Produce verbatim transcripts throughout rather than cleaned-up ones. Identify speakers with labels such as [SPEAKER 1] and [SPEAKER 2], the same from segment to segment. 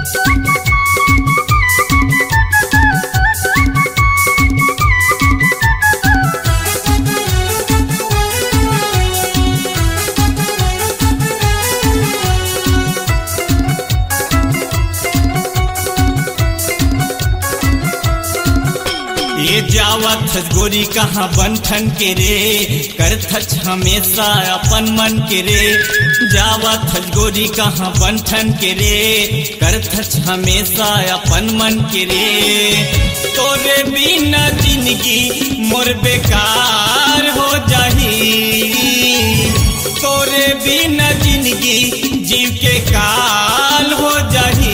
[SPEAKER 1] ये जावत गोरी कहाँ बंठन के रे, करथच हमेशा अपन मन के रे। जावत गोरी कहाँ बंठन के रे, करथच हमेशा अपन मन के रे। तोरे बिना जिंदगी मोर बेकार हो जाही, तोरे बिना जिंदगी जीव के काल हो जाही।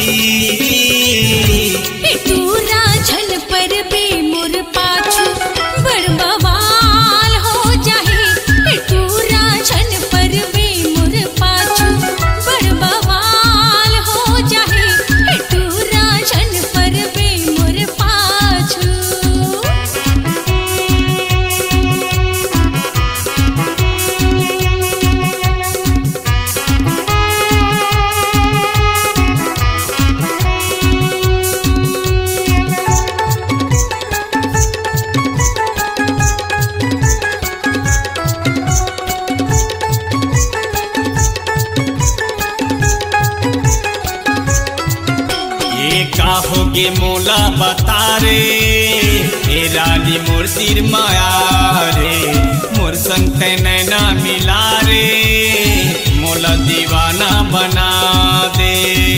[SPEAKER 2] छन पर बे मोर पाछू बड़ बवाल हो जाही। टूरा छन पर बे मोर पाछू बड़ बवाल हो जाही। टूरा छन पर बे मोर पाछू।
[SPEAKER 1] का होगे मोला बता रे, ए रानी मोर सिर माया रे। मोर संग ते नैना मिला रे, मोला दीवाना बना दे।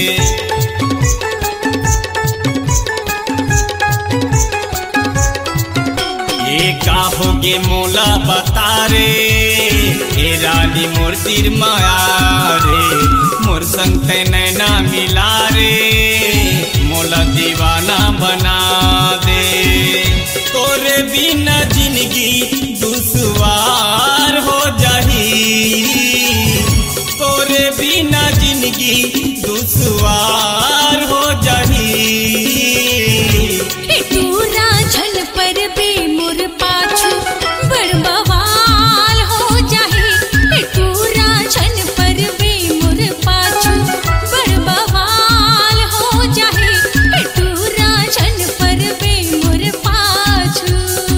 [SPEAKER 1] ये का होगे मोला बता रे, ए रानी मोर सिर माया रे। मोर संग ते नैना मिला रे, मोला दीवाना बना दे। तोरे बिना जिंदगी दुश्वार हो जाही, तोरे बिना जिंदगी दुश्वार हो जाही।
[SPEAKER 2] टूरा छन पर बे मोर पाछू बड़ बवाल हो जाही। टूरा छन पर बे मोर पाछू बड़ बवाल हो जाही। टूरा छन पर बे मोर पाछू।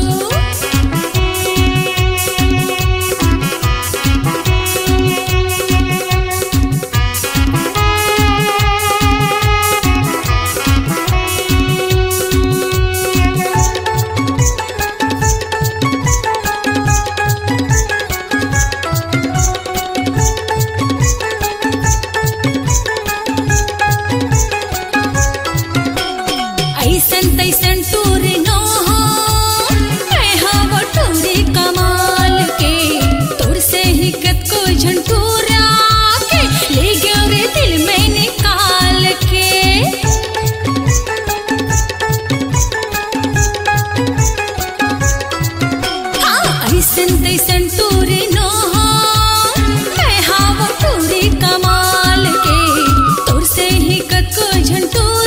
[SPEAKER 2] ऐसन तैसन टूर नो हो, मैं हवा टूरे कमाल के। तोर से ही कत को झंटूरा के ले गयो रे दिल में निकाल के। हाँ ऐसन तैसन टूर नो हो, मैं हवा टूरे कमाल के। तोर से ही कत को झंटूरा